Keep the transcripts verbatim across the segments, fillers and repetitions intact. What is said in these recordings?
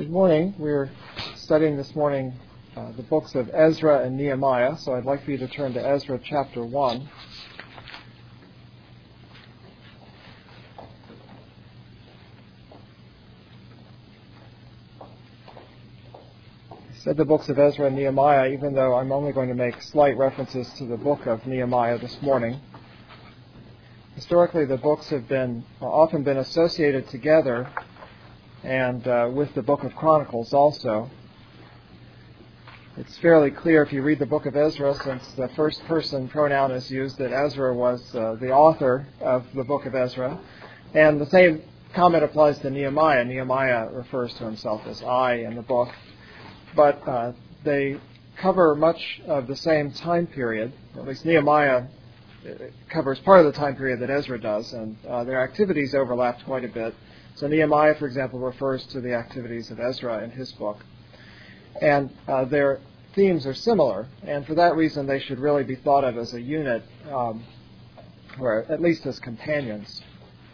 Good morning. We're studying this morning uh, the books of Ezra and Nehemiah, so I'd like for you to turn to Ezra chapter one. I said the books of Ezra and Nehemiah, even though I'm only going to make slight references to the book of Nehemiah this morning. Historically, the books have been uh, often been associated together and uh, with the book of Chronicles also. It's fairly clear if you read the book of Ezra, since the first person pronoun is used, that Ezra was uh, the author of the book of Ezra. And the same comment applies to Nehemiah. Nehemiah refers to himself as I in the book. But uh, they cover much of the same time period. At least Nehemiah covers part of the time period that Ezra does, and uh, their activities overlapped quite a bit. So Nehemiah, for example, refers to the activities of Ezra in his book. And uh, their themes are similar, and for that reason they should really be thought of as a unit, um, or at least as companions.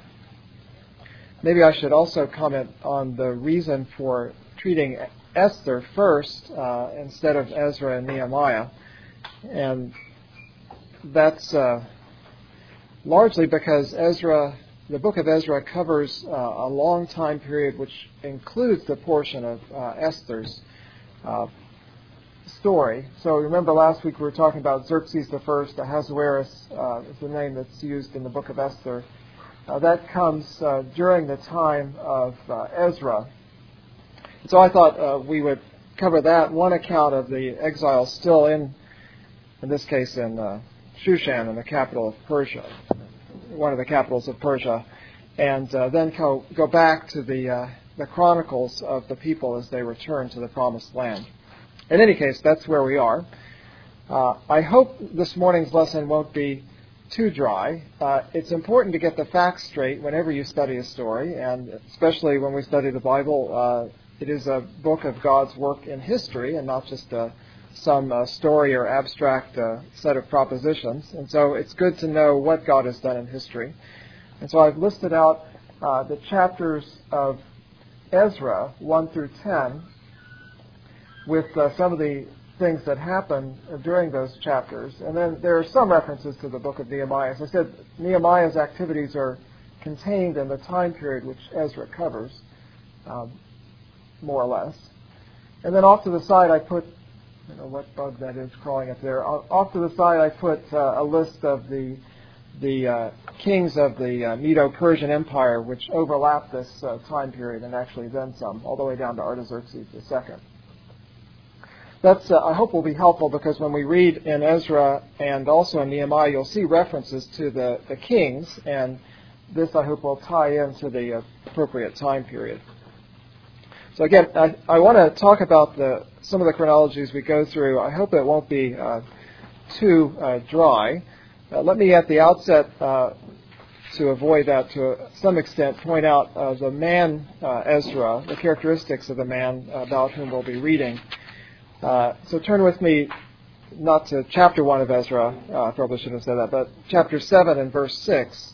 Maybe I should also comment on the reason for treating Esther first uh, instead of Ezra and Nehemiah. And that's uh, largely because Ezra... The book of Ezra covers uh, a long time period which includes the portion of uh, Esther's uh, story. So remember last week we were talking about Xerxes the First. Ahasuerus uh, is the name that's used in the book of Esther. Uh, that comes uh, during the time of uh, Ezra. So I thought uh, we would cover that, one account of the exile still in, in this case in uh, Shushan, in the capital of Persia. One of the capitals of Persia, and uh, then go, go back to the uh, the chronicles of the people as they return to the promised land. In any case, that's where we are. Uh, I hope this morning's lesson won't be too dry. Uh, it's important to get the facts straight whenever you study a story, and especially when we study the Bible. Uh, it is a book of God's work in history, and not just a some uh, story or abstract uh, set of propositions. And so it's good to know what God has done in history. And so I've listed out uh, the chapters of Ezra, one through ten, with uh, some of the things that happen during those chapters. And then there are some references to the book of Nehemiah. As I said, Nehemiah's activities are contained in the time period which Ezra covers, um, more or less. And then off to the side I put I don't know what bug that is crawling up there. Off to the side, I put uh, a list of the the uh, kings of the uh, Medo-Persian Empire, which overlap this uh, time period, and actually then some, all the way down to Artaxerxes the Second. That's uh, I hope will be helpful, because when we read in Ezra and also in Nehemiah, you'll see references to the, the kings, and this I hope will tie into the uh, appropriate time period. So again, I, I want to talk about the, some of the chronologies we go through. I hope it won't be uh, too uh, dry. Uh, let me at the outset, uh, to avoid that to some extent, point out uh, the man uh, Ezra, the characteristics of the man about whom we'll be reading. Uh, so turn with me, not to chapter one of Ezra, uh, I probably shouldn't have said that, but chapter seven and verse six.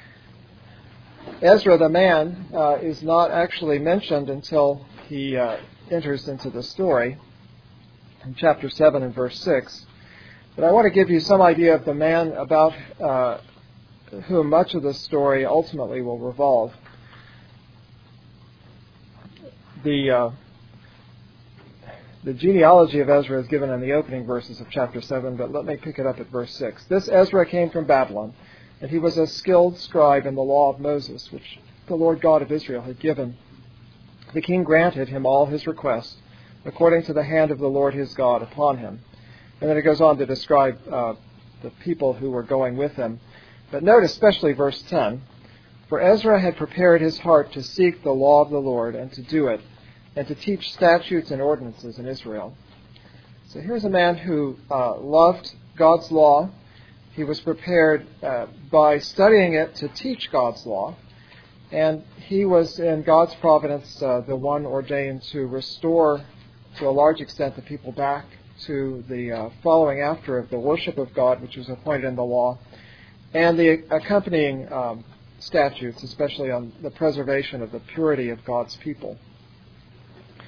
Ezra, the man, uh, is not actually mentioned until he uh, enters into the story in chapter seven and verse six. But I want to give you some idea of the man about uh, whom much of the story ultimately will revolve. The uh, the genealogy of Ezra is given in the opening verses of chapter seven, but let me pick it up at verse six. This Ezra came from Babylon, and he was a skilled scribe in the law of Moses, which the Lord God of Israel had given. The king granted him all his requests, according to the hand of the Lord his God upon him. And then it goes on to describe uh, the people who were going with him. But note especially verse ten. For Ezra had prepared his heart to seek the law of the Lord and to do it, and to teach statutes and ordinances in Israel. So here's a man who uh, loved God's law. He was prepared uh, by studying it to teach God's law. And he was, in God's providence, uh, the one ordained to restore, to a large extent, the people back to the uh, following after of the worship of God, which was appointed in the law, and the accompanying um, statutes, especially on the preservation of the purity of God's people.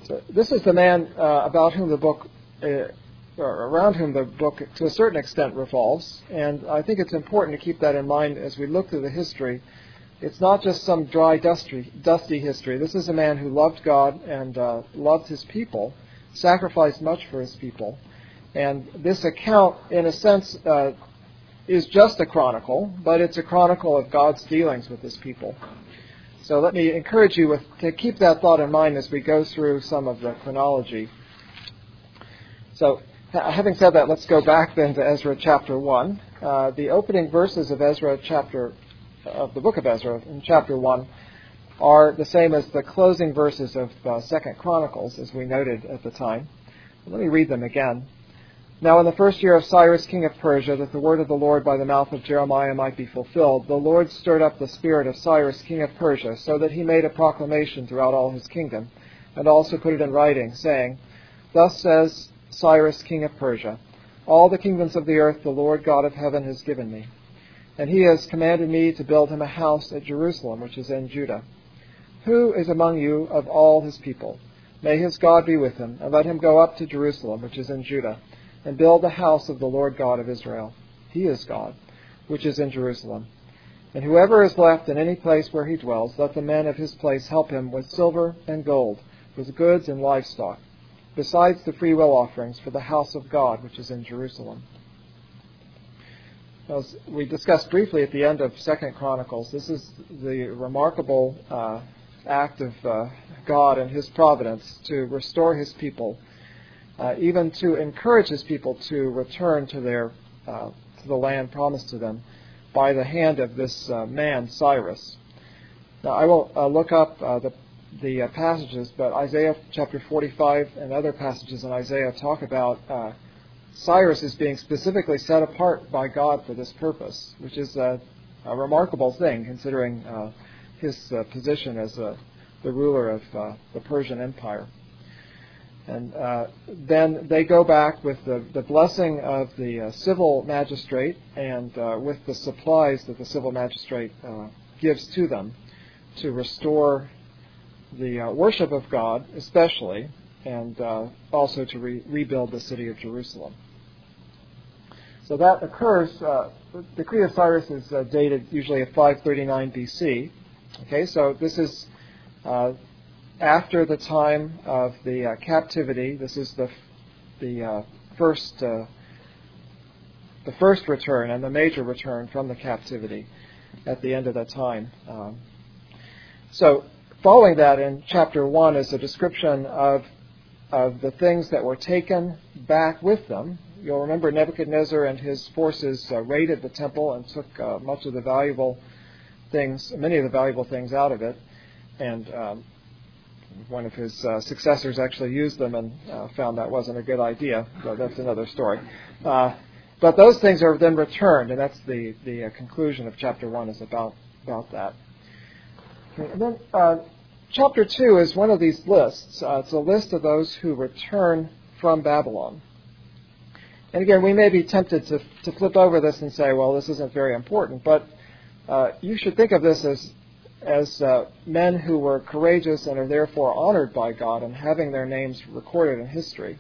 So this is the man uh, about whom the book, uh, or around whom the book to a certain extent revolves, and I think it's important to keep that in mind as we look through the history. It's not just some dry, dusty, dusty history. This is a man who loved God and uh, loved his people, sacrificed much for his people, and this account, in a sense, uh, is just a chronicle, but it's a chronicle of God's dealings with his people. So let me encourage you with, to keep that thought in mind as we go through some of the chronology. So, having said that, let's go back then to Ezra chapter one. Uh, the opening verses of Ezra chapter, of the book of Ezra in chapter one are the same as the closing verses of uh, Second Chronicles, as we noted at the time. Let me read them again. Now in the first year of Cyrus, king of Persia, that the word of the Lord by the mouth of Jeremiah might be fulfilled, the Lord stirred up the spirit of Cyrus, king of Persia, so that he made a proclamation throughout all his kingdom, and also put it in writing, saying, Thus says Cyrus, king of Persia, all the kingdoms of the earth the Lord God of heaven has given me. And he has commanded me to build him a house at Jerusalem, which is in Judah. Who is among you of all his people? May his God be with him, and let him go up to Jerusalem, which is in Judah, and build the house of the Lord God of Israel. He is God, which is in Jerusalem. And whoever is left in any place where he dwells, let the men of his place help him with silver and gold, with goods and livestock, besides the freewill offerings for the house of God, which is in Jerusalem. As we discussed briefly at the end of Second Chronicles, this is the remarkable uh, act of uh, God and his providence to restore his people, Uh, even to encourage his people to return to their uh, to the land promised to them by the hand of this uh, man, Cyrus. Now, I won't uh, look up uh, the, the uh, passages, but Isaiah chapter forty-five and other passages in Isaiah talk about uh, Cyrus as being specifically set apart by God for this purpose, which is a, a remarkable thing considering uh, his uh, position as uh, the ruler of uh, the Persian Empire. And uh, then they go back with the, the blessing of the uh, civil magistrate and uh, with the supplies that the civil magistrate uh, gives to them to restore the uh, worship of God, especially, and uh, also to re- rebuild the city of Jerusalem. So that occurs, uh, the decree of Cyrus is uh, dated usually at five thirty-nine B C. Okay, so this is uh, after the time of the uh, captivity. This is the the uh, first uh, the first return and the major return from the captivity at the end of that time. Um, so following that in chapter one is a description of of the things that were taken back with them. You'll remember Nebuchadnezzar and his forces uh, raided the temple and took uh, much of the valuable things, many of the valuable things out of it, and um, one of his uh, successors actually used them and uh, found that wasn't a good idea, but that's another story. Uh, but those things are then returned, and that's the, the uh, conclusion of chapter one is about, about that. Okay, and then uh, chapter two is one of these lists. Uh, it's a list of those who return from Babylon. And again, we may be tempted to, to flip over this and say, well, this isn't very important, but uh, you should think of this as as uh, men who were courageous and are therefore honored by God and having their names recorded in history.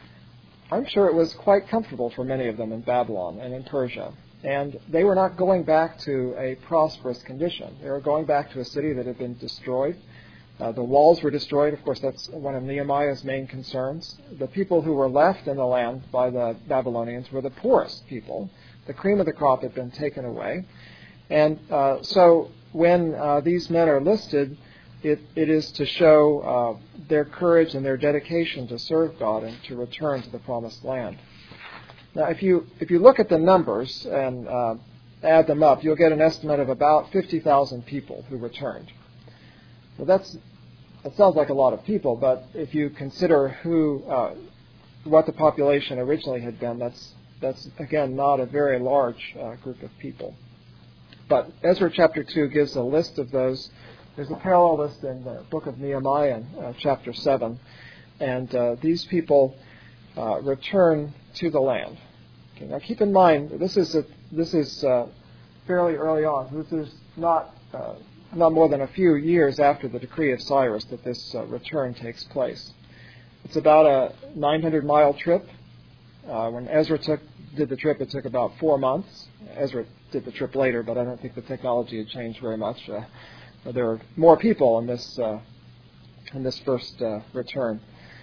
I'm sure it was quite comfortable for many of them in Babylon and in Persia. And they were not going back to a prosperous condition. They were going back to a city that had been destroyed. Uh, the walls were destroyed. Of course, that's one of Nehemiah's main concerns. The people who were left in the land by the Babylonians were the poorest people. The cream of the crop had been taken away. And uh, so when uh, these men are listed, it, it is to show uh, their courage and their dedication to serve God and to return to the promised land. Now, if you if you look at the numbers and uh, add them up, you'll get an estimate of about fifty thousand people who returned. Well, that's that sounds like a lot of people, but if you consider who uh, what the population originally had been, that's that's again not a very large uh, group of people. But Ezra chapter two gives a list of those. There's a parallel list in the book of Nehemiah in uh, chapter seven. And uh, these people uh, return to the land. Okay, now keep in mind, this is a, this is uh, fairly early on. This is not uh, not more than a few years after the decree of Cyrus that this uh, return takes place. it's about a nine hundred mile trip. Uh, when Ezra took did the trip, it took about four months. Ezra did the trip later, but I don't think the technology had changed very much. Uh, there were more people in this uh, in this first uh, return.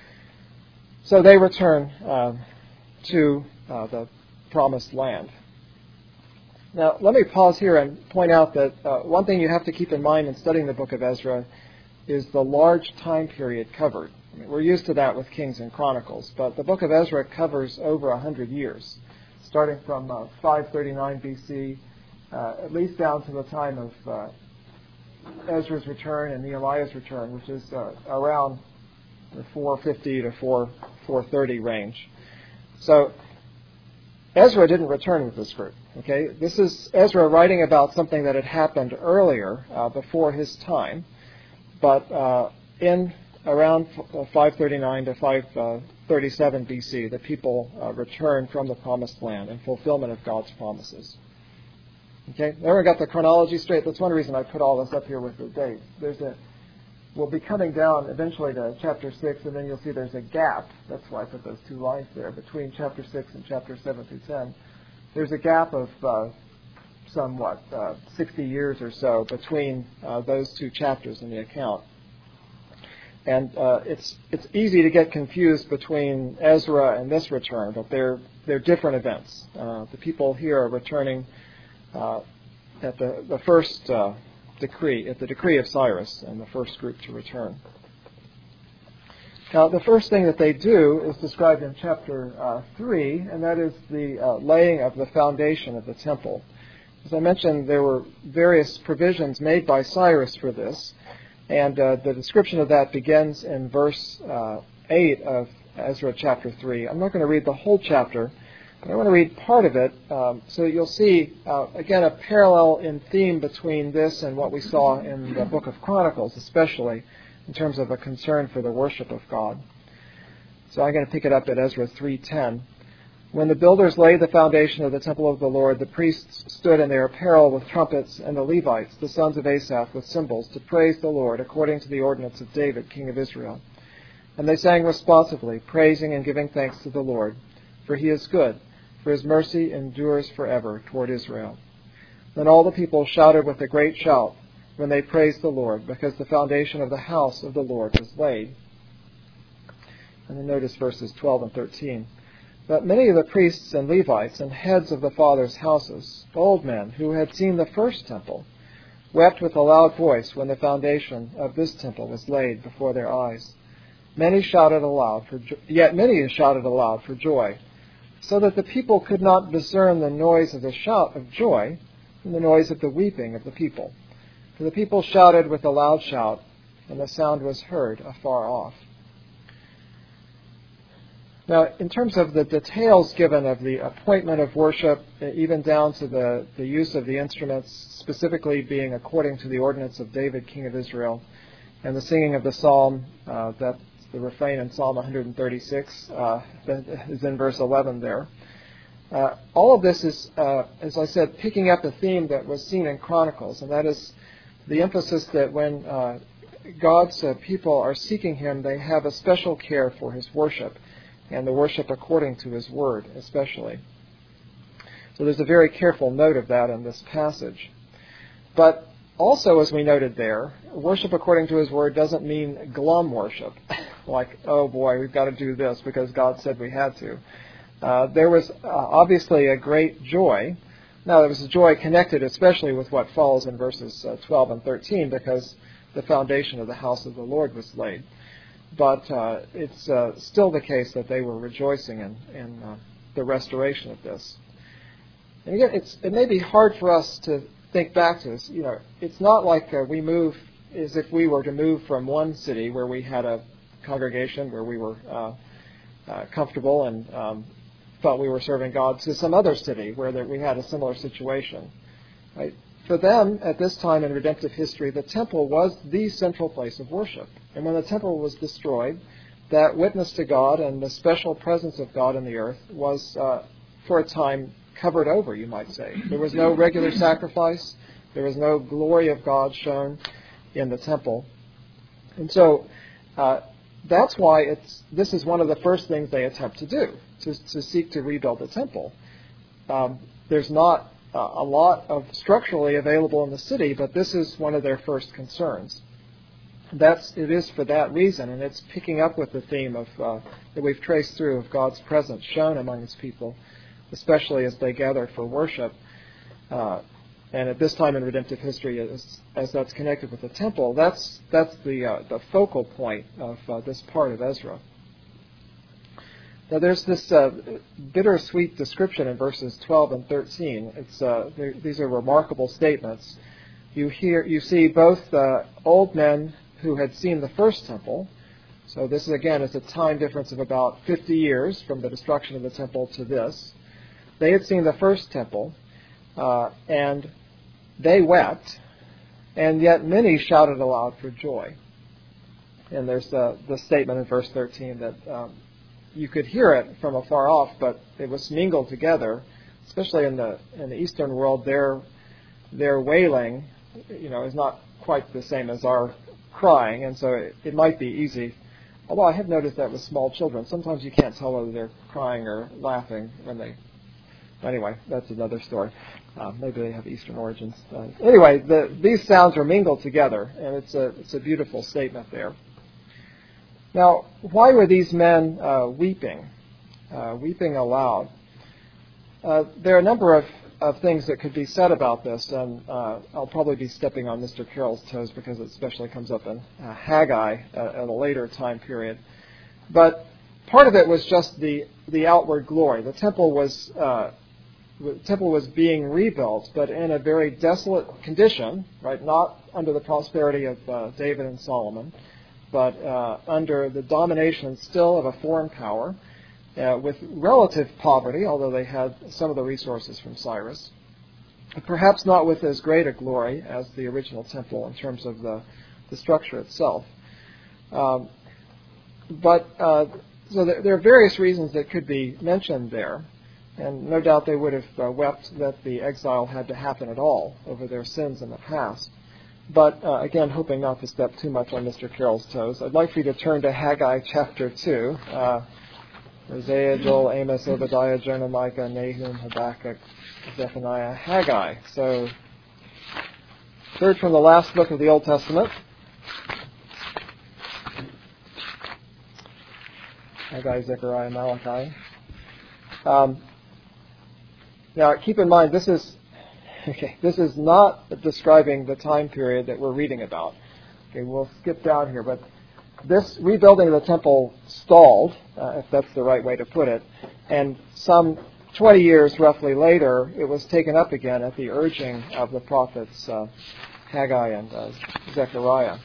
So they return uh, to uh, the promised land. Now, let me pause here and point out that uh, one thing you have to keep in mind in studying the book of Ezra is the large time period covered. I mean, we're used to that with Kings and Chronicles, but the book of Ezra covers over one hundred years, starting from uh, five thirty-nine B C, uh, at least down to the time of uh, Ezra's return and Nehemiah's return, which is uh, around the four fifty to four thirty range. So Ezra didn't return with this group. Okay, this is Ezra writing about something that had happened earlier, uh, before his time, but uh, in around five thirty-nine to five thirty-seven B C, the people uh, returned from the promised land in fulfillment of God's promises. Okay, there we got the chronology straight. That's one reason I put all this up here with the dates. There's a We'll be coming down eventually to chapter six, and then you'll see there's a gap. That's why I put those two lines there between chapter six and chapter seven through ten. There's a gap of uh, somewhat uh, sixty years or so between uh, those two chapters in the account. And uh, it's it's easy to get confused between Ezra and this return, but they're they're different events. Uh, the people here are returning uh, at the the first uh, decree, at the decree of Cyrus, and the first group to return. Now, the first thing that they do is described in chapter uh, three, and that is the uh, laying of the foundation of the temple. As I mentioned, there were various provisions made by Cyrus for this, and uh, the description of that begins in verse uh, eight of Ezra chapter three. I'm not going to read the whole chapter, but I want to read part of it, um, so that you'll see, uh, again, a parallel in theme between this and what we saw in the book of Chronicles, especially in terms of a concern for the worship of God. So I'm going to pick it up at Ezra three ten. When the builders laid the foundation of the temple of the Lord, the priests stood in their apparel with trumpets, and the Levites, the sons of Asaph, with cymbals, to praise the Lord according to the ordinance of David, king of Israel. And they sang responsively, praising and giving thanks to the Lord, for he is good, for his mercy endures forever toward Israel. Then all the people shouted with a great shout when they praised the Lord, because the foundation of the house of the Lord was laid. And then notice verses twelve and thirteen. But many of the priests and Levites and heads of the fathers' houses, old men who had seen the first temple, wept with a loud voice when the foundation of this temple was laid before their eyes. Many shouted aloud for jo- yet many shouted aloud for joy, so that the people could not discern the noise of the shout of joy from the noise of the weeping of the people. For the people shouted with a loud shout, and the sound was heard afar off. Now, in terms of the details given of the appointment of worship, even down to the, the use of the instruments, specifically being according to the ordinance of David, king of Israel, and the singing of the psalm, uh, that's the refrain in Psalm one thirty-six, uh, that is in verse eleven there. Uh, all of this is, uh, as I said, picking up a theme that was seen in Chronicles, and that is the emphasis that when uh, God's uh, people are seeking him, they have a special care for his worship, and the worship according to his word especially. So there's a very careful note of that in this passage. But also, as we noted there, worship according to his word doesn't mean glum worship, like, oh boy, we've got to do this because God said we had to. Uh, there was uh, obviously a great joy. Now, there was a joy connected especially with what follows in verses uh, twelve and thirteen, because the foundation of the house of the Lord was laid. But uh, it's uh, still the case that they were rejoicing in, in uh, the restoration of this. And again, it's, it may be hard for us to think back to this. You know, it's not like uh, we move as if we were to move from one city where we had a congregation where we were uh, uh, comfortable and um, thought we were serving God, to some other city where there, we had a similar situation. Right? For them, at this time in redemptive history, the temple was the central place of worship. And when the temple was destroyed, that witness to God and the special presence of God in the earth was, uh, for a time, covered over, you might say. There was no regular sacrifice. There was no glory of God shown in the temple. And so uh, that's why it's this is one of the first things they attempt to do, to, to seek to rebuild the temple. Um, there's not uh, a lot of structurally available in the city, but this is one of their first concerns. That's it is for that reason, and it's picking up with the theme of uh, that we've traced through of God's presence shown among His people, especially as they gather for worship. Uh, and at this time in redemptive history, as, as that's connected with the temple, that's that's the uh, the focal point of uh, this part of Ezra. Now, there's this uh, bittersweet description in verses twelve and thirteen. It's uh, these are remarkable statements. You hear, you see both uh, old men who had seen the first temple. So this is again is a time difference of about fifty years from the destruction of the temple to this. They had seen the first temple, uh, and they wept, and yet many shouted aloud for joy. And there's the, the statement in verse thirteen that um, you could hear it from afar off, but it was mingled together, especially in the in the Eastern world. Their their wailing, you know, is not quite the same as our crying, and so it, it might be easy. Although I have noticed that with small children, sometimes you can't tell whether they're crying or laughing when they. Anyway, that's another story. Uh, maybe they have Eastern origins. Uh, anyway, the, these sounds are mingled together, and it's a it's a beautiful statement there. Now, why were these men uh, weeping, uh, weeping aloud? Uh, there are a number of, of things that could be said about this, and uh, I'll probably be stepping on Mister Carroll's toes because it especially comes up in uh, Haggai uh, at a later time period. But part of it was just the the outward glory. The temple was uh, the temple was being rebuilt, but in a very desolate condition, right? Not under the prosperity of uh, David and Solomon, but uh, under the domination still of a foreign power, uh, with relative poverty, although they had some of the resources from Cyrus. Perhaps not with as great a glory as the original temple in terms of the, the structure itself. Um, but uh, so there, there are various reasons that could be mentioned there. And no doubt they would have uh, wept that the exile had to happen at all over their sins in the past. But uh, again, hoping not to step too much on Mister Carroll's toes, I'd like for you to turn to Haggai chapter two. Uh, Isaiah, Joel, Amos, Obadiah, Jonah, Micah, Nahum, Habakkuk, Zephaniah, Haggai. So, third from the last book of the Old Testament. Haggai, Zechariah, Malachi. Um, now, keep in mind, this is okay. This is not describing the time period that we're reading about. Okay, we'll skip down here, but this rebuilding of the temple stalled, uh, if that's the right way to put it, and some twenty years roughly later, it was taken up again at the urging of the prophets uh, Haggai and uh, Zechariah.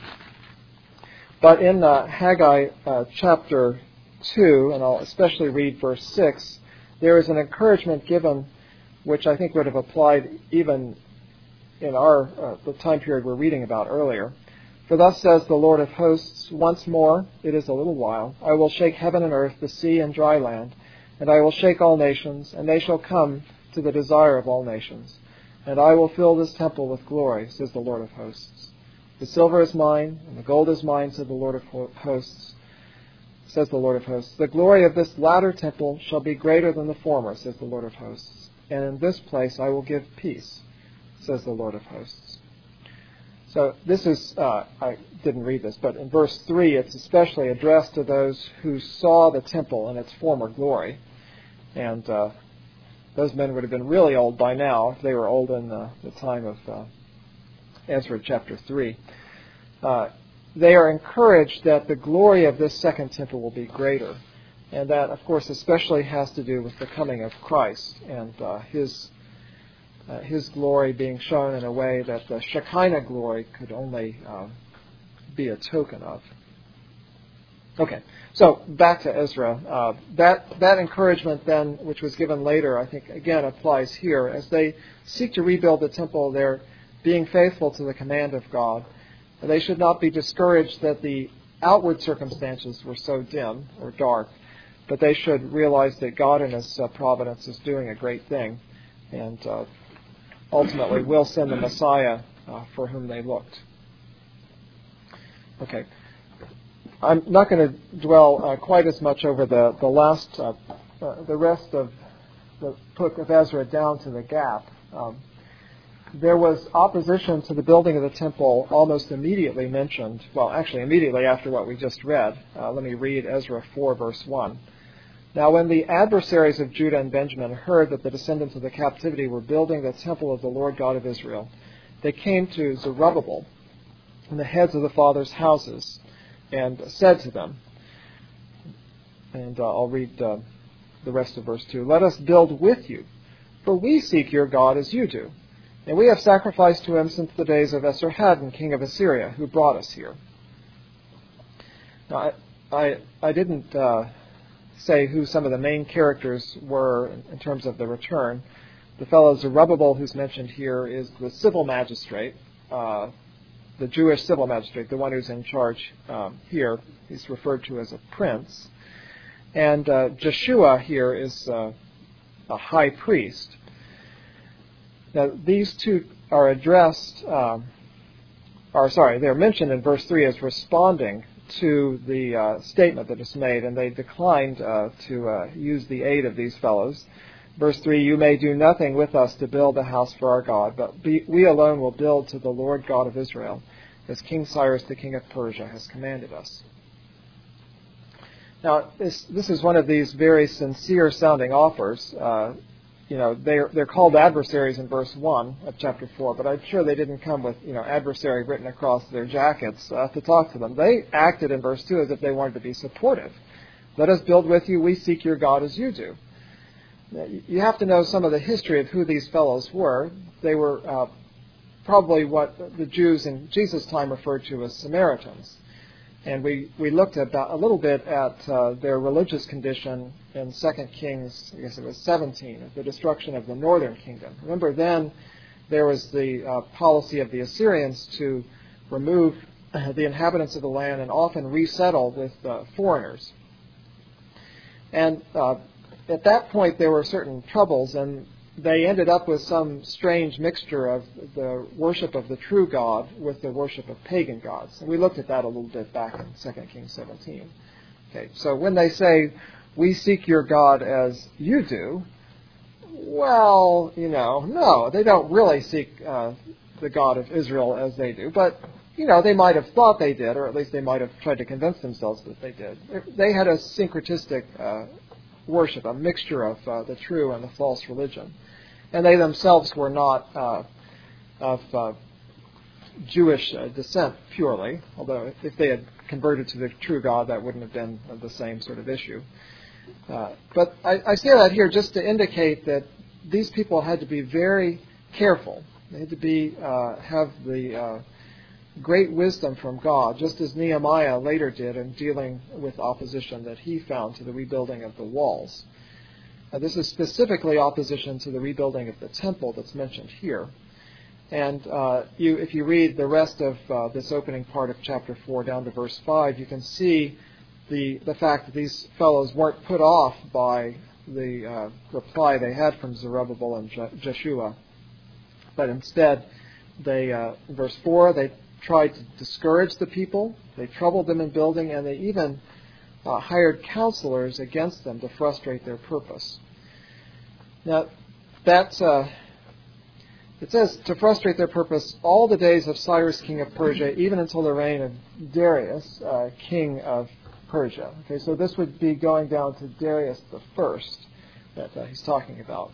But in uh, Haggai uh, chapter two, and I'll especially read verse six, there is an encouragement given which I think would have applied even in our uh, the time period we're reading about earlier. For thus says the Lord of hosts, once more, it is a little while, I will shake heaven and earth, the sea and dry land, and I will shake all nations, and they shall come to the desire of all nations. And I will fill this temple with glory, says the Lord of hosts. The silver is mine, and the gold is mine, said the Lord of hosts, says the Lord of hosts. The glory of this latter temple shall be greater than the former, says the Lord of hosts. And in this place I will give peace, says the Lord of hosts. So this is, uh, I didn't read this, but in verse three it's especially addressed to those who saw the temple in its former glory. And uh, those men would have been really old by now if they were old in the, the time of uh, Ezra chapter three. Uh, they are encouraged that the glory of this second temple will be greater. And that, of course, especially has to do with the coming of Christ and uh, his uh, his glory being shown in a way that the Shekinah glory could only uh, be a token of. Okay, so back to Ezra. Uh, that that encouragement then, which was given later, I think again applies here. As they seek to rebuild the temple, they're being faithful to the command of God. And they should not be discouraged that the outward circumstances were so dim or dark. But they should realize that God in His uh, providence is doing a great thing, and uh, ultimately will send the Messiah uh, for whom they looked. Okay. I'm not going to dwell uh, quite as much over the, the last, uh, uh, the rest of the book of Ezra down to the gap. Um, there was opposition to the building of the temple almost immediately mentioned. Well, actually, immediately after what we just read. Uh, let me read Ezra four, verse one. Now, when the adversaries of Judah and Benjamin heard that the descendants of the captivity were building the temple of the Lord God of Israel, they came to Zerubbabel and the heads of the fathers' houses and said to them, and uh, I'll read uh, the rest of verse two, "Let us build with you, for we seek your God as you do, and we have sacrificed to him since the days of Esarhaddon, king of Assyria, who brought us here." Now, I, I, I didn't uh, say who some of the main characters were in terms of the return. The fellow Zerubbabel, who's mentioned here, is the civil magistrate, uh, the Jewish civil magistrate, the one who's in charge um, here. He's referred to as a prince. And uh, Joshua here is uh, a high priest. Now, these two are addressed, um, or sorry, they're mentioned in verse three as responding to the uh, statement that is made, and they declined uh, to uh, use the aid of these fellows. Verse three, "You may do nothing with us to build a house for our God, but be, we alone will build to the Lord God of Israel, as King Cyrus the king of Persia has commanded us." Now, this, this is one of these very sincere-sounding offers. Uh, you know, they're, they're called adversaries in verse one of chapter four, but I'm sure they didn't come with, you know, adversary written across their jackets uh, to talk to them. They acted in verse two as if they wanted to be supportive. "Let us build with you. We seek your God as you do." Now, you have to know some of the history of who these fellows were. They were uh, probably what the Jews in Jesus' time referred to as Samaritans. And we, we looked about a little bit at uh, their religious condition in Second Kings, I guess it was seventeen, the destruction of the northern kingdom. Remember, then there was the uh, policy of the Assyrians to remove the inhabitants of the land and often resettle with uh, foreigners. And uh, at that point, there were certain troubles, and they ended up with some strange mixture of the worship of the true God with the worship of pagan gods. And we looked at that a little bit back in Second Kings seventeen. Okay, so when they say, "We seek your God as you do," well, you know, no, they don't really seek uh, the God of Israel as they do. But, you know, they might have thought they did, or at least they might have tried to convince themselves that they did. They had a syncretistic uh, worship, a mixture of uh, the true and the false religion. And they themselves were not uh, of uh, Jewish uh, descent purely, although if they had converted to the true God, that wouldn't have been the same sort of issue. Uh, but I, I say that here just to indicate that these people had to be very careful. They had to be uh, have the uh, great wisdom from God, just as Nehemiah later did in dealing with opposition that he found to the rebuilding of the walls. Now, this is specifically opposition to the rebuilding of the temple that's mentioned here. And uh, you, if you read the rest of uh, this opening part of chapter four down to verse five, you can see the the fact that these fellows weren't put off by the uh, reply they had from Zerubbabel and Je- Joshua, but instead, they uh, in verse four, they tried to discourage the people, they troubled them in building, and they even uh, hired counselors against them to frustrate their purpose. Now, that's, uh, it says to frustrate their purpose all the days of Cyrus, king of Persia, even until the reign of Darius, uh, king of Persia. Okay, so this would be going down to Darius the First that uh, he's talking about.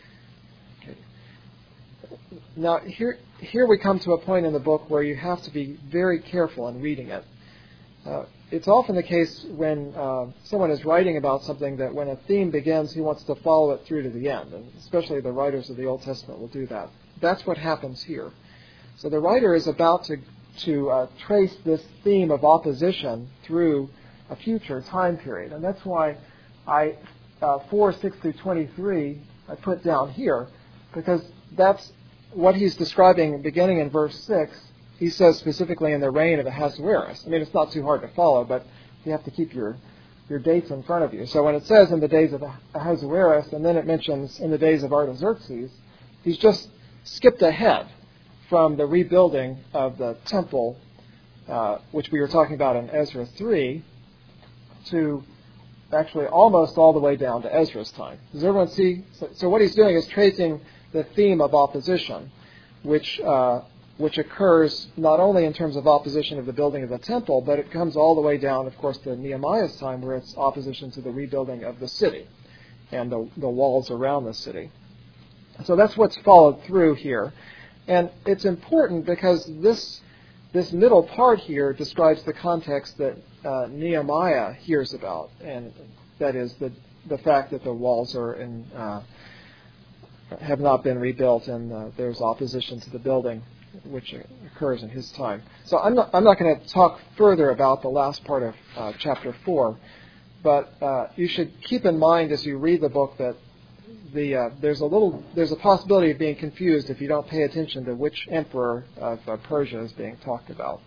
Now, here here we come to a point in the book where you have to be very careful in reading it. Uh, it's often the case when uh, someone is writing about something that when a theme begins, he wants to follow it through to the end, and especially the writers of the Old Testament will do that. That's what happens here. So the writer is about to, to uh, trace this theme of opposition through a future time period, and that's why I uh, four, six through twenty-three I put down here, because that's what he's describing beginning in verse six. He says specifically in the reign of Ahasuerus. I mean, it's not too hard to follow, but you have to keep your, your dates in front of you. So when it says in the days of Ahasuerus, and then it mentions in the days of Artaxerxes, he's just skipped ahead from the rebuilding of the temple uh, which we were talking about in Ezra three, to actually almost all the way down to Ezra's time. Does everyone see? So, so what he's doing is tracing the theme of opposition, which uh, which occurs not only in terms of opposition of the building of the temple, but it comes all the way down, of course, to Nehemiah's time, where it's opposition to the rebuilding of the city and the, the walls around the city. So that's what's followed through here. And it's important because this this middle part here describes the context that uh, Nehemiah hears about, and that is the the fact that the walls are in uh, have not been rebuilt, and uh, there's opposition to the building, which occurs in his time. So I'm not I'm not going to talk further about the last part of uh, chapter four, but uh, you should keep in mind as you read the book that the uh, there's a little there's a possibility of being confused if you don't pay attention to which emperor of uh, Persia is being talked about.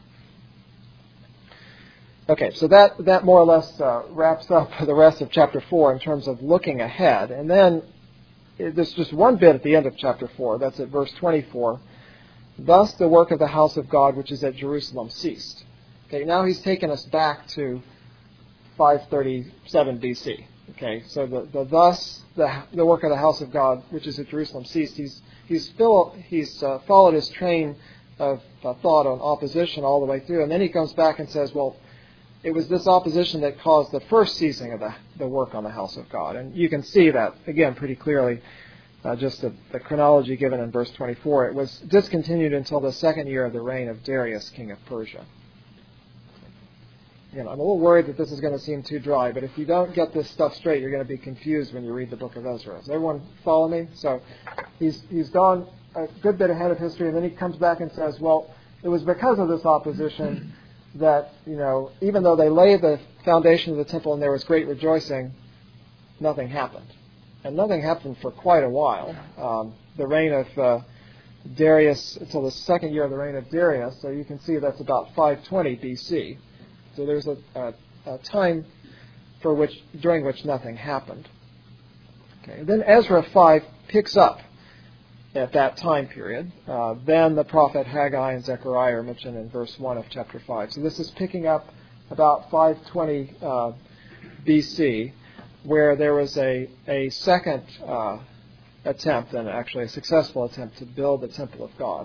Okay, so that that more or less uh, wraps up the rest of chapter four in terms of looking ahead, and then there's just one bit at the end of chapter four. That's at verse twenty-four. Thus the work of the house of God which is at Jerusalem ceased. Okay, now he's taken us back to five thirty-seven B C. Okay, so the, the thus the the work of the house of God which is at Jerusalem ceased. He's he's still he's uh, followed his train of uh, thought on opposition all the way through, and then he comes back and says, well, it was this opposition that caused the first ceasing of the, the work on the house of God, and you can see that again pretty clearly. Uh, just the, the chronology given in verse twenty-four. It was discontinued until the second year of the reign of Darius, king of Persia. You know, I'm a little worried that this is going to seem too dry, but if you don't get this stuff straight, you're going to be confused when you read the book of Ezra. Does everyone follow me? So he's he's gone a good bit ahead of history, and then he comes back and says, well, it was because of this opposition that, you know, even though they laid the foundation of the temple and there was great rejoicing, nothing happened. And nothing happened for quite a while. Um, the reign of uh, Darius, until the second year of the reign of Darius, so you can see that's about five twenty B C. So there's a, a, a time for which during which nothing happened. Okay. Then Ezra five picks up at that time period. Uh, then the prophet Haggai and Zechariah are mentioned in verse one of chapter five. So this is picking up about five twenty uh, B C, where there was a, a second uh, attempt, and actually a successful attempt, to build the temple of God.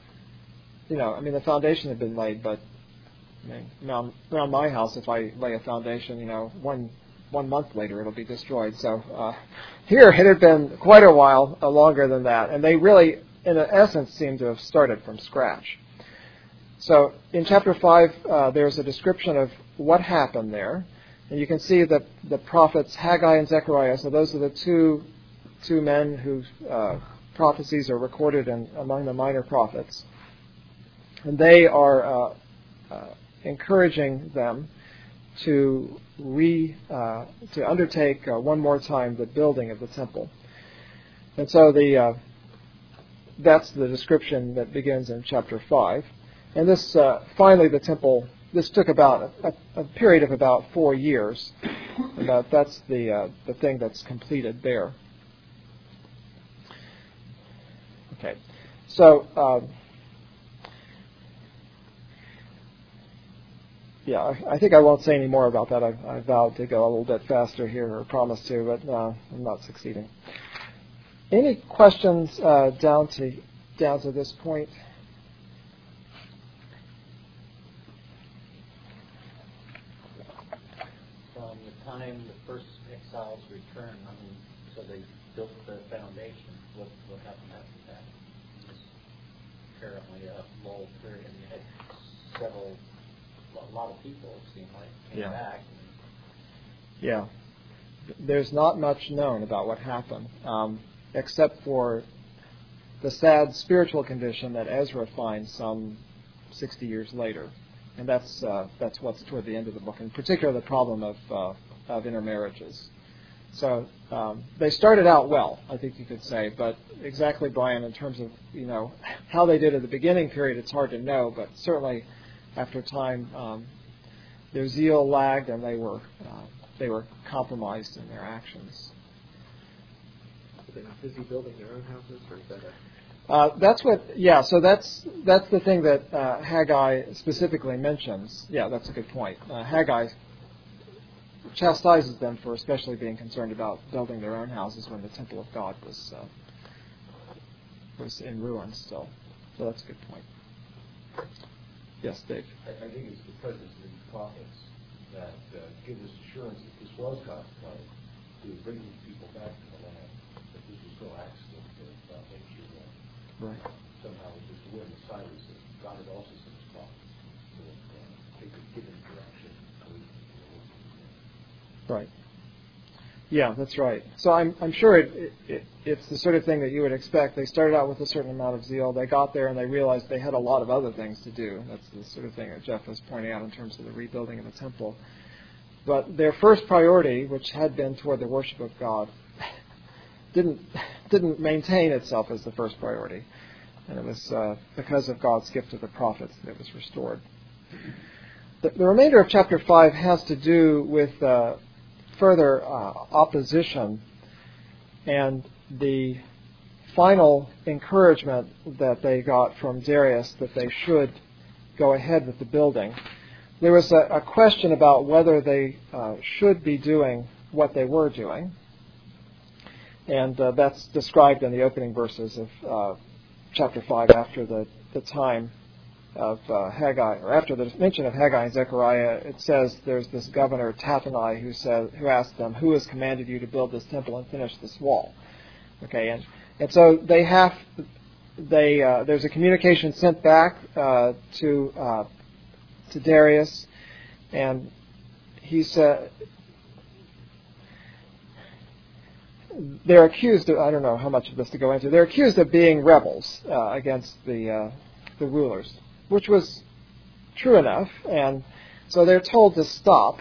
You know, I mean, the foundation had been laid, but I mean, around, around my house, if I lay a foundation, you know, one one month later it'll be destroyed. So uh, here it had been quite a while, uh, longer than that, and they really, in essence, seem to have started from scratch. So in chapter five, uh, there's a description of what happened there. And you can see that the prophets Haggai and Zechariah, so those are the two two men whose uh, prophecies are recorded in, among the minor prophets. And they are uh, uh, encouraging them to re uh, to undertake uh, one more time the building of the temple. And so the uh, that's the description that begins in chapter five. And this uh, finally the temple. This took about a, a period of about four years. About that's the uh, the thing that's completed there. Okay, so um, yeah, I, I think I won't say any more about that. I, I vowed to go a little bit faster here, or promised to, but uh, I'm not succeeding. Any questions uh, down to down to this point? Time the first exiles returned, I mean, so they built the foundation. What what happened after that? It was apparently a lull period. You had several, a lot of people, it seemed like, came yeah. back. Yeah. There's not much known about what happened, um, except for the sad spiritual condition that Ezra finds some sixty years later. And that's uh, that's what's toward the end of the book, in particular the problem of uh, of intermarriages. So um, they started out well, I think you could say, but exactly, Brian, in terms of, you know, how they did at the beginning period, it's hard to know, but certainly after time um, their zeal lagged and they were uh, they were compromised in their actions. Are they not busy building their own houses, or is that a Uh, that's what, yeah, so that's that's the thing that uh, Haggai specifically mentions. Yeah, that's a good point. Uh, Haggai chastises them for especially being concerned about building their own houses when the temple of God was uh, was in ruins still. So that's a good point. Yes, Dave? I, I think it's the presence of these prophets that uh, give us assurance that this was God's plan to bring these people back to the land, that this was no accident, that uh, nature uh, Right. somehow was just the wind of Cyrus, that God had also sent his prophets so that uh, they could give him direction. Right. Yeah, that's right. So I'm I'm sure it, it, it it's the sort of thing that you would expect. They started out with a certain amount of zeal. They got there and they realized they had a lot of other things to do. That's the sort of thing that Jeff was pointing out in terms of the rebuilding of the temple. But their first priority, which had been toward the worship of God, didn't didn't maintain itself as the first priority. And it was uh, because of God's gift to the prophets that it was restored. The, the remainder of chapter five has to do with uh, further uh, opposition and the final encouragement that they got from Darius that they should go ahead with the building. There was a, a question about whether they uh, should be doing what they were doing, and uh, that's described in the opening verses of uh, chapter five after the, the time of uh, Haggai, or after the mention of Haggai and Zechariah. It says there's this governor Tattenai who says, who asked them, "Who has commanded you to build this temple and finish this wall?" Okay, and and so they have they uh, there's a communication sent back uh, to uh, to Darius, and he said they're accused of, I don't know how much of this to go into. They're accused of being rebels uh, against the uh, the rulers, which was true enough, and so they're told to stop.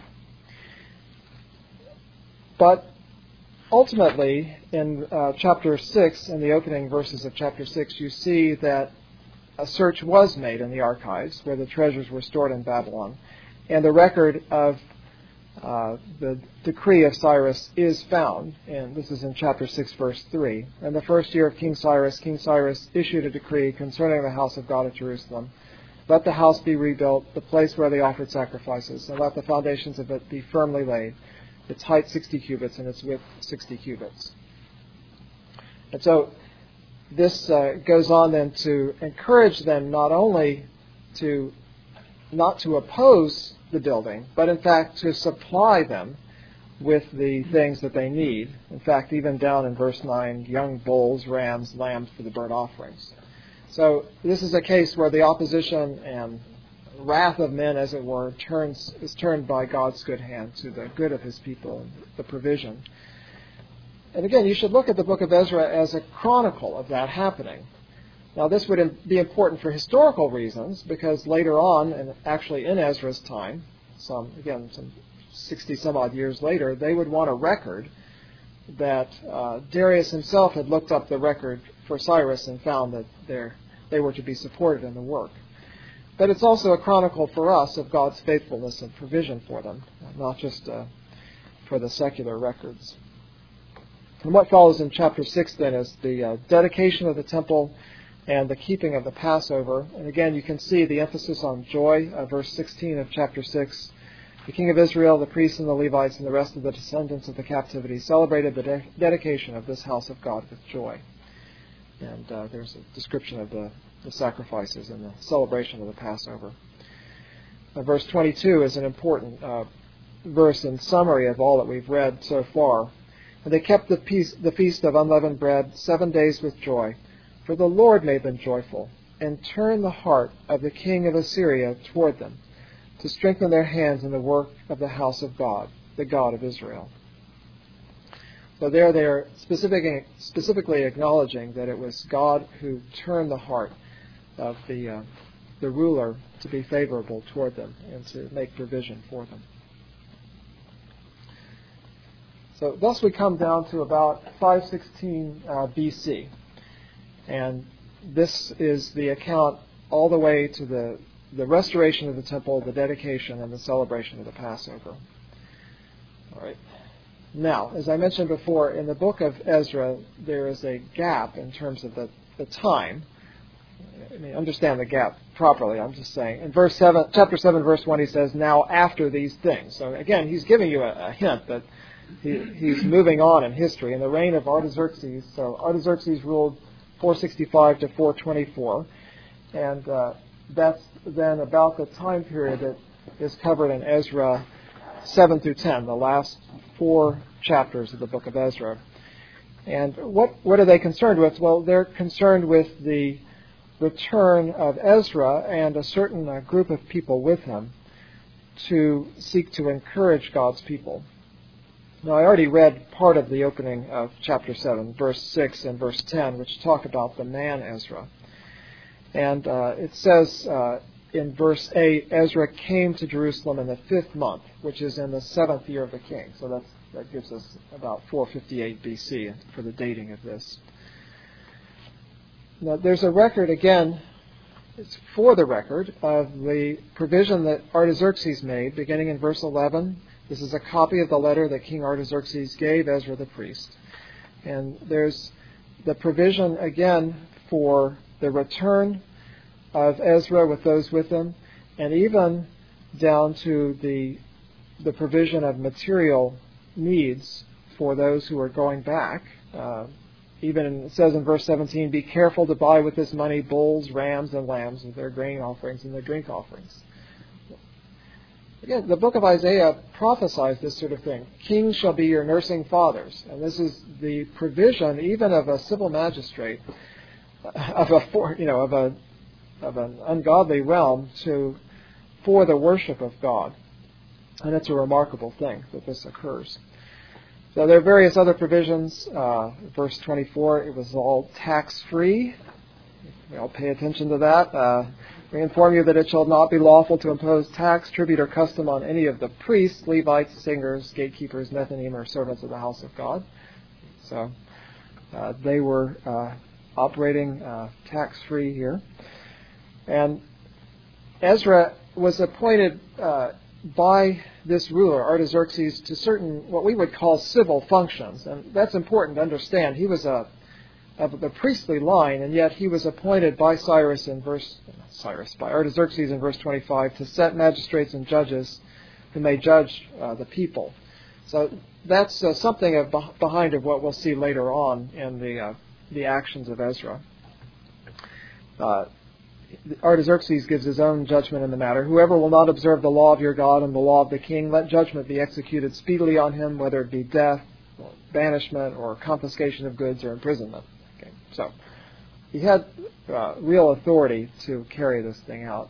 But ultimately, in uh, chapter six, in the opening verses of chapter six, you see that a search was made in the archives where the treasures were stored in Babylon, and the record of uh, the decree of Cyrus is found, and this is in chapter six, verse three. In the first year of King Cyrus, King Cyrus issued a decree concerning the house of God at Jerusalem. Let the house be rebuilt, the place where they offered sacrifices, and let the foundations of it be firmly laid, its height sixty cubits and its width sixty cubits. And so this uh, goes on then to encourage them not only to not to oppose the building, but in fact to supply them with the things that they need. In fact, even down in verse nine, young bulls, rams, lambs for the burnt offerings. So this is a case where the opposition and wrath of men, as it were, turns is turned by God's good hand to the good of his people and the provision. And again, you should look at the book of Ezra as a chronicle of that happening. Now, this would be important for historical reasons, because later on, and actually in Ezra's time, some again some sixty some odd years later, they would want a record that uh, Darius himself had looked up the record for Cyrus and found that they were to be supported in the work. But it's also a chronicle for us of God's faithfulness and provision for them, not just uh, for the secular records. And what follows in chapter six then is the uh, dedication of the temple and the keeping of the Passover. And again, you can see the emphasis on joy, uh, verse sixteen of chapter six. The king of Israel, the priests and the Levites, and the rest of the descendants of the captivity celebrated the de- dedication of this house of God with joy. And uh, there's a description of the, the sacrifices and the celebration of the Passover. Uh, verse twenty-two is an important uh, verse in summary of all that we've read so far. And they kept the, peace, the feast of unleavened bread seven days with joy, for the Lord made them joyful, and turned the heart of the king of Assyria toward them, to strengthen their hands in the work of the house of God, the God of Israel. So there they are specific, specifically acknowledging that it was God who turned the heart of the, uh, the ruler to be favorable toward them and to make provision for them. So thus we come down to about five sixteen uh, B C. And this is the account all the way to the, the restoration of the temple, the dedication, and the celebration of the Passover. All right. Now, as I mentioned before, in the book of Ezra, there is a gap in terms of the, the time. I mean, understand the gap properly. I'm just saying. In verse seven, chapter seven, verse one, he says, "Now after these things." So again, he's giving you a, a hint that he, he's moving on in history. In the reign of Artaxerxes, so Artaxerxes ruled four sixty-five to four twenty-four, and uh, that's then about the time period that is covered in Ezra seven through ten, the last four chapters of the book of Ezra. And what what are they concerned with? Well, they're concerned with the return of Ezra and a certain uh, group of people with him to seek to encourage God's people. Now, I already read part of the opening of chapter seven, verse six and verse ten, which talk about the man Ezra. And uh, it says uh, in verse eight, Ezra came to Jerusalem in the fifth month, which is in the seventh year of the king. So that's, that gives us about four fifty-eight B C for the dating of this. Now, there's a record, again, it's for the record, of the provision that Artaxerxes made, beginning in verse eleven. This is a copy of the letter that King Artaxerxes gave Ezra the priest. And there's the provision, again, for the return of Ezra with those with him, and even down to the the provision of material needs for those who are going back. Uh, even in, it says in verse seventeen, "Be careful to buy with this money bulls, rams, and lambs with their grain offerings and their drink offerings." Again, the book of Isaiah prophesies this sort of thing. Kings shall be your nursing fathers. And this is the provision even of a civil magistrate, of a you know of a of an ungodly realm to for the worship of God. And it's a remarkable thing that this occurs. So there are various other provisions. Uh, verse twenty-four, it was all tax-free. We all pay attention to that. Uh, we inform you that it shall not be lawful to impose tax, tribute, or custom on any of the priests, Levites, singers, gatekeepers, Nethinim, or servants of the house of God. So uh, they were uh, operating uh, tax-free here. And Ezra was appointed uh, by this ruler, Artaxerxes, to certain, what we would call civil functions. And that's important to understand. He was a, of the priestly line, and yet he was appointed by Cyrus in verse, Cyrus, by Artaxerxes in verse twenty-five, to set magistrates and judges who may judge uh, the people. So that's uh, something of behind of what we'll see later on in the, uh, the actions of Ezra. Uh, Artaxerxes gives his own judgment in the matter. "Whoever will not observe the law of your God and the law of the king, let judgment be executed speedily on him, whether it be death, or banishment, or confiscation of goods, or imprisonment." Okay. So he had uh, real authority to carry this thing out.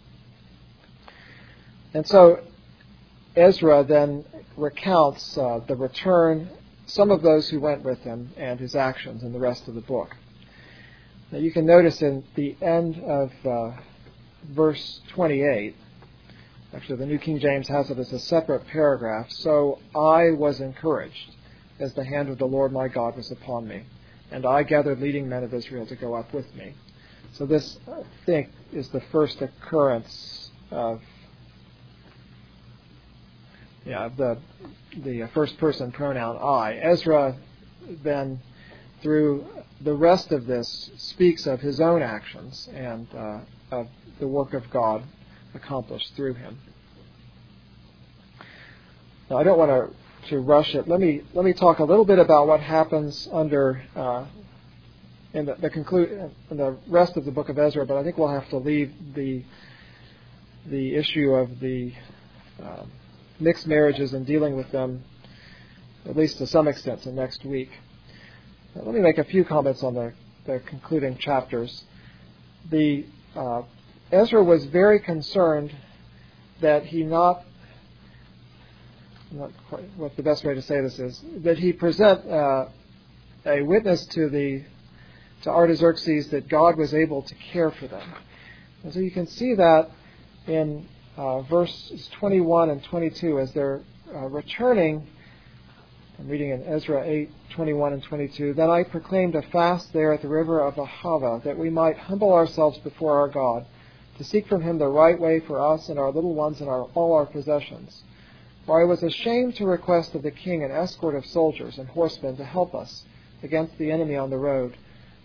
And so Ezra then recounts uh, the return, some of those who went with him, and his actions in the rest of the book. Now you can notice in the end of uh, verse twenty-eight, actually the New King James has it as a separate paragraph, "So I was encouraged as the hand of the Lord my God was upon me, and I gathered leading men of Israel to go up with me." So this, I think, is the first occurrence of yeah, the the first person pronoun I. Ezra then, through the rest of this, speaks of his own actions and uh, of the work of God accomplished through him. Now, I don't want to, to rush it. Let me let me talk a little bit about what happens under uh, in the, the conclude in the rest of the book of Ezra. But I think we'll have to leave the the issue of the uh, mixed marriages and dealing with them, at least to some extent, to next week. Now, let me make a few comments on the, the concluding chapters. The uh, Ezra was very concerned that he not, not quite what the best way to say this is, that he present uh, a witness to the to Artaxerxes that God was able to care for them. And so you can see that in uh, verses twenty-one and twenty-two as they're uh, returning. I'm reading in Ezra eight, twenty-one and twenty-two. "Then I proclaimed a fast there at the river of Ahava, that we might humble ourselves before our God, to seek from him the right way for us and our little ones and our, all our possessions. For I was ashamed to request of the king an escort of soldiers and horsemen to help us against the enemy on the road.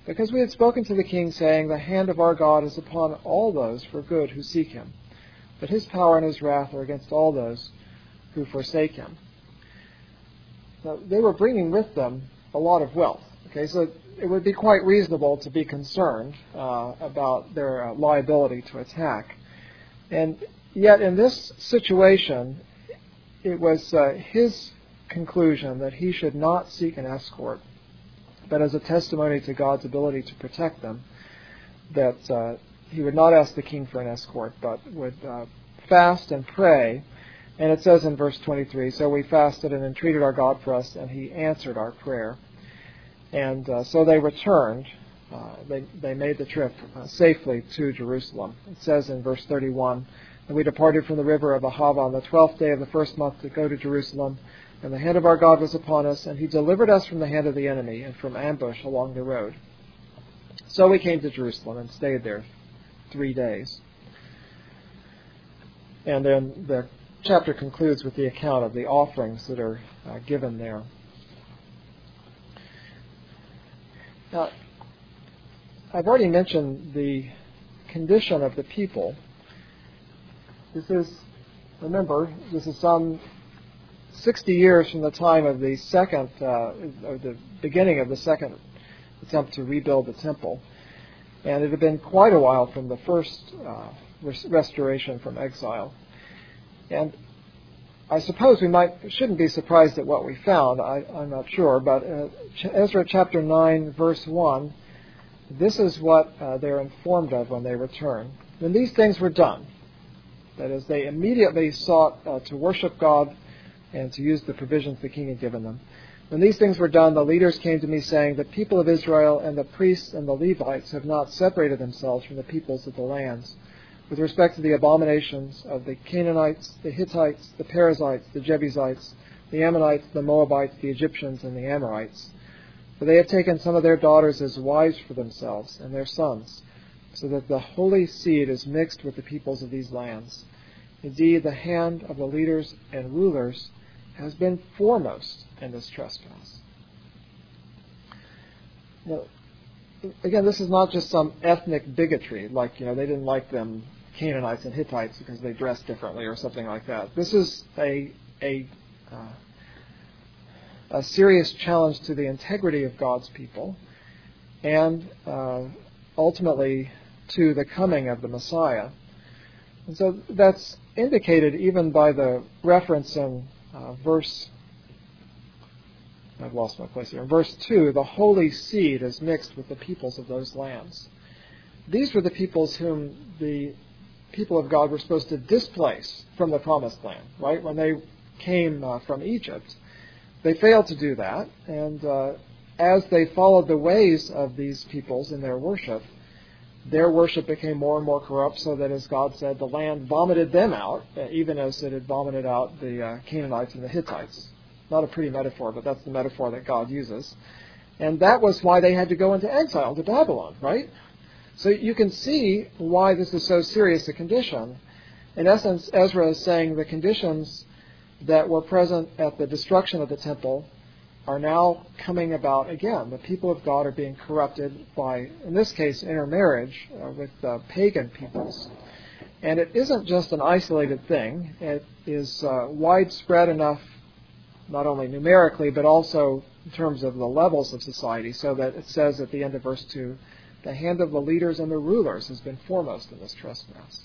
because we had spoken to the king, saying, the hand of our God is upon all those for good who seek him, but his power and his wrath are against all those who forsake him. Now, they were bringing with them a lot of wealth. Okay, so it would be quite reasonable to be concerned uh, about their uh, liability to attack. And yet in this situation, it was uh, his conclusion that he should not seek an escort, but as a testimony to God's ability to protect them, that uh, he would not ask the king for an escort, but would uh, fast and pray. And it says in verse twenty-three, so we fasted and entreated our God for us, and he answered our prayer. And uh, so they returned. Uh, they, they made the trip uh, safely to Jerusalem. It says in verse thirty-one, and we departed from the river of Ahava on the twelfth day of the first month to go to Jerusalem. And the hand of our God was upon us, and he delivered us from the hand of the enemy and from ambush along the road. So we came to Jerusalem and stayed there three days. And then the chapter concludes with the account of the offerings that are uh, given there. Now, I've already mentioned the condition of the people. This is, remember, this is some sixty years from the time of the second, uh, or the beginning of the second attempt to rebuild the temple. And it had been quite a while from the first uh, res- restoration from exile. And I suppose we might shouldn't be surprised at what we found. I, I'm not sure, but uh, Ezra chapter nine, verse one, this is what uh, they're informed of when they return. When these things were done, that is, they immediately sought uh, to worship God and to use the provisions the king had given them. When these things were done, the leaders came to me saying, the people of Israel and the priests and the Levites have not separated themselves from the peoples of the lands, with respect to the abominations of the Canaanites, the Hittites, the Perizzites, the Jebusites, the Ammonites, the Moabites, the Egyptians, and the Amorites. For they have taken some of their daughters as wives for themselves and their sons, so that the holy seed is mixed with the peoples of these lands. Indeed, the hand of the leaders and rulers has been foremost in this trespass. Now, again, this is not just some ethnic bigotry, like, you know, they didn't like them Canaanites and Hittites because they dressed differently or something like that. This is a a uh, a serious challenge to the integrity of God's people, and uh, ultimately to the coming of the Messiah. And so that's indicated even by the reference in uh, verse. I've lost my place here. In verse two, the holy seed is mixed with the peoples of those lands. These were the peoples whom the people of God were supposed to displace from the promised land, right? When they came uh, from Egypt, they failed to do that. And uh, as they followed the ways of these peoples in their worship, their worship became more and more corrupt, so that, as God said, the land vomited them out, uh, even as it had vomited out the uh, Canaanites and the Hittites. Not a pretty metaphor, but that's the metaphor that God uses. And that was why they had to go into exile to Babylon, right? So you can see why this is so serious a condition. In essence, Ezra is saying the conditions that were present at the destruction of the temple are now coming about again. The people of God are being corrupted by, in this case, intermarriage uh, with uh, pagan peoples. And it isn't just an isolated thing. It is uh, widespread enough, not only numerically, but also in terms of the levels of society, so that it says at the end of verse two, the hand of the leaders and the rulers has been foremost in this trespass.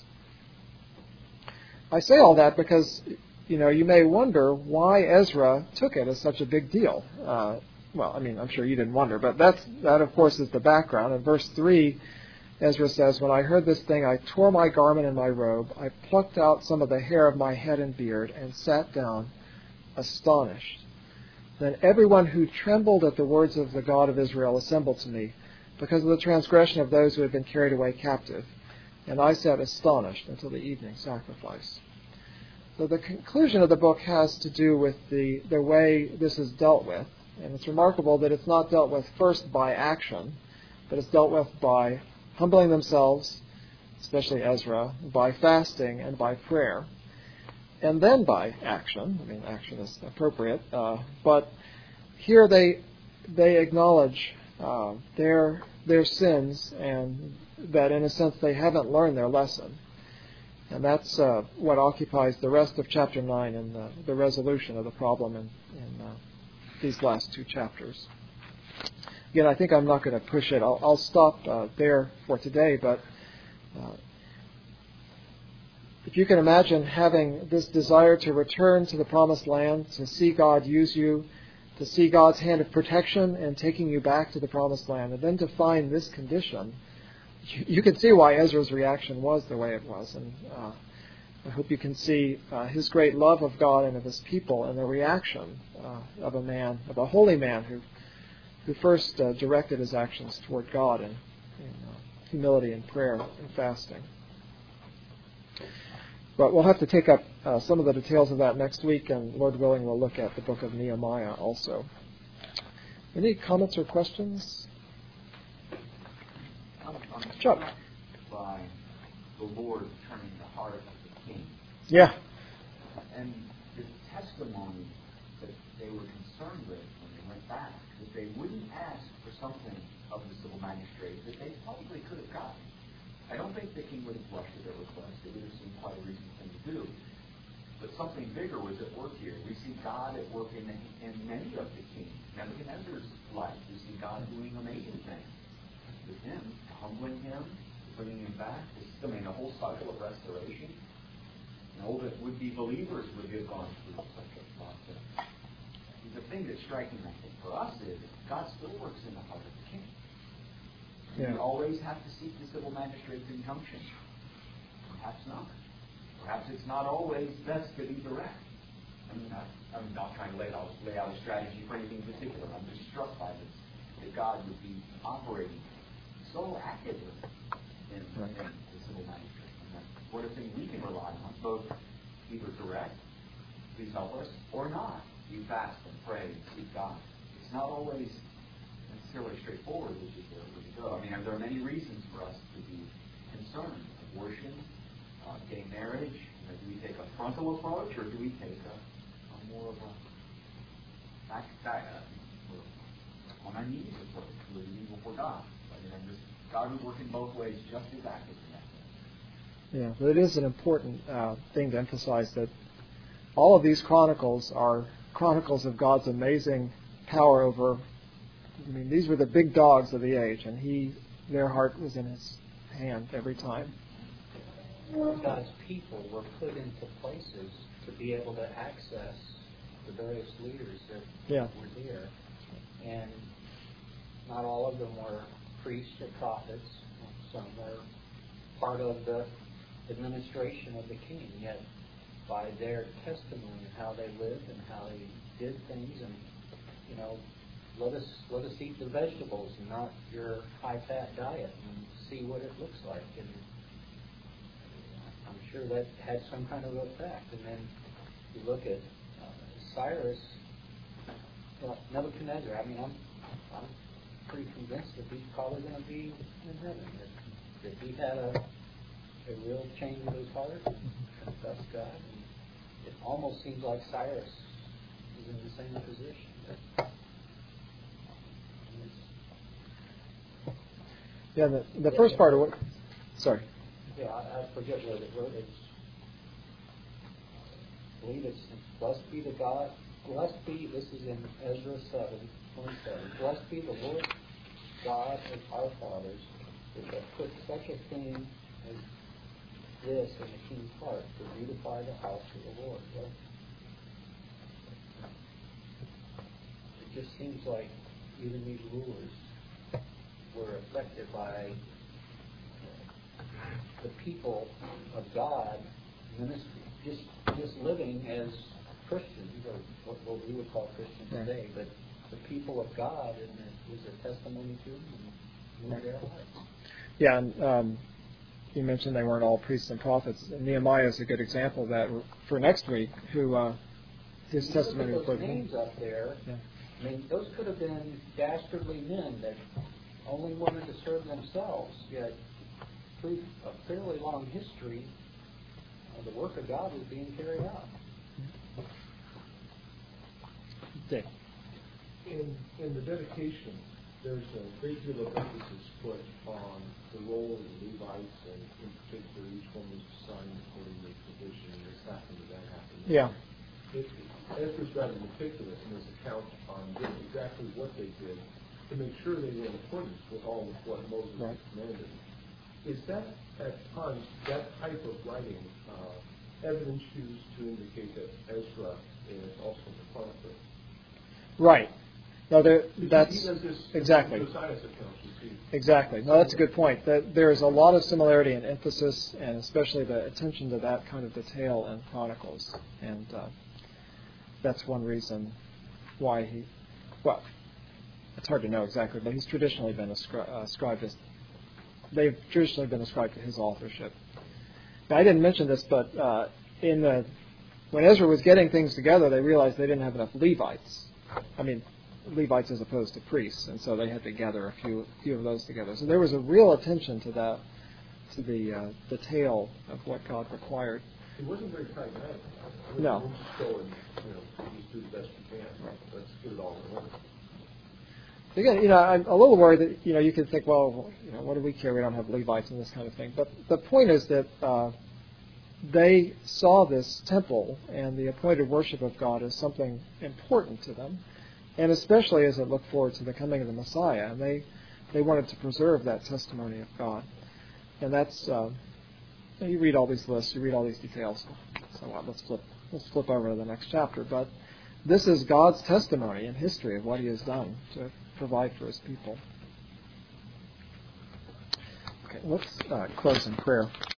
I say all that because, you know, you may wonder why Ezra took it as such a big deal. Uh, well, I mean, I'm sure you didn't wonder, but that's, that, of course, is the background. In verse three, Ezra says, when I heard this thing, I tore my garment and my robe. I plucked out some of the hair of my head and beard and sat down, astonished. Then everyone who trembled at the words of the God of Israel assembled to me, because of the transgression of those who had been carried away captive. And I sat astonished until the evening sacrifice. So the conclusion of the book has to do with the, the way this is dealt with. And it's remarkable that it's not dealt with first by action, but it's dealt with by humbling themselves, especially Ezra, by fasting and by prayer. And then by action. I mean, action is appropriate. Uh, but here they they acknowledge uh, their their sins, and that in a sense they haven't learned their lesson. And that's uh, what occupies the rest of chapter nine and the, the resolution of the problem in, in uh, these last two chapters. Again, I think I'm not going to push it. I'll, I'll stop uh, there for today, but uh, if you can imagine having this desire to return to the promised land, to see God use you, to see God's hand of protection and taking you back to the promised land, and then to find this condition, you, you can see why Ezra's reaction was the way it was. And uh, I hope you can see uh, his great love of God and of his people, and the reaction uh, of a man, of a holy man who who first uh, directed his actions toward God in, in uh, humility and prayer and fasting. But we'll have to take up uh, some of the details of that next week, and Lord willing, we'll look at the book of Nehemiah also. Any comments or questions? I'm, I'm Chuck. By the Lord turning the heart of the king. Yeah. And the testimony that they were concerned with when they went back, that they wouldn't ask for something of the civil magistrate that they probably could have gotten. I don't think the king would have blushed at their request. It would have seemed quite a reasonable thing to do. But something bigger was at work here. We see God at work in, in many of the kings. Nebuchadnezzar's life, we see God doing amazing things with him, humbling him, bringing him back. This, I mean, the whole cycle of restoration. No, that would-be believers would have gone through such a process. The thing that's striking, I think, for us is God still works in the heart of the king. Yeah. We always have to seek the civil magistrate's injunction. Perhaps not. Perhaps it's not always best to be direct. I mean, I, I'm not trying to lay out, lay out a strategy for anything particular. I'm just struck by this, that God would be operating so actively in, right. in the civil magistrate. And that what a thing we can rely on, both either direct, please help us, or not. You fast and pray and seek God. It's not always necessarily straightforward, which is where we go. I mean, there are many reasons for us to be concerned. Abortion, uh, gay marriage. You know, do we take a frontal approach, or do we take a, a more of a back, back uh, on our knees approach, living before God? I mean, I'm just, God would work in both ways just as actively. Yeah, but it is an important uh, thing to emphasize that all of these chronicles are chronicles of God's amazing power over. I mean, these were the big dogs of the age, and he, their heart was in his hand every time. God's people were put into places to be able to access the various leaders that yeah. were there. And not all of them were priests or prophets. Some were part of the administration of the king, yet by their testimony of how they lived and how they did things, and, you know, let us let us eat the vegetables and not your high-fat diet, and see what it looks like. And I'm sure that had some kind of effect. And then you look at uh, Cyrus, uh, Nebuchadnezzar. I mean, I'm I'm pretty convinced that he's probably going to be in heaven. That, that he had a a real change of his heart and confessed God. And it almost seems like Cyrus is in the same position. But, Yeah, the, the first part of what... Sorry. Yeah, I, I forget what it wrote. It's, I believe it's, blessed be the God, blessed be, this is in Ezra seven, twenty-seven, blessed be the Lord God of our fathers, which have put such a thing as this in the king's heart, to beautify the house of the Lord. Well, it just seems like even these rulers were affected by the people of God ministry, just just living as Christians, or what, what we would call Christians right. today, but the people of God, and it was a testimony to them and moved their lives. Yeah, and um, you mentioned they weren't all priests and prophets. Nehemiah is a good example of that for next week, who uh, his testimony was was those names up there. Yeah. I mean, those could have been dastardly men that only wanted to serve themselves, yet through a fairly long history, uh, the work of God was being carried out. Dick. In, in the dedication there's a great deal of emphasis put on the role of the Levites, and in particular, each one was assigned according to their position, and this happened, and that happened. Yeah. It, Ezra's rather meticulous in his account on doing exactly what they did to make sure they were in accordance with all of what Moses Right. had commanded. Is that, at times, that type of writing uh, evidence used to indicate that Ezra is also the chronicler? Right. No, there, He that's does this exactly. in Josiah's account, you see. Exactly. No, that's a good point. That there is a lot of similarity and emphasis, and especially the attention to that kind of detail in Chronicles, and uh, that's one reason why he. Well, it's hard to know exactly, but he's traditionally been ascri- uh, ascribed as. They've traditionally been ascribed to his authorship. Now, I didn't mention this, but uh, in the when Ezra was getting things together, they realized they didn't have enough Levites. I mean, Levites as opposed to priests, and so they had to gather a few few of those together. So there was a real attention to that, to the uh, detail of what God required. He wasn't very pragmatic. I mean, No. We'll just go and, you know, just do the best we can. Right. Let's get it all in order. Again, you know, I'm a little worried that, you know, you could think, well, you know, what do we care? We don't have Levites and this kind of thing. But the point is that uh, they saw this temple and the appointed worship of God as something important to them, and especially as it looked forward to the coming of the Messiah. And they, they wanted to preserve that testimony of God. And that's, uh, you read all these lists, you read all these details. So uh, let's flip, let's flip over to the next chapter. But this is God's testimony in history of what He has done to provide for His people. Okay, let's uh, close in prayer.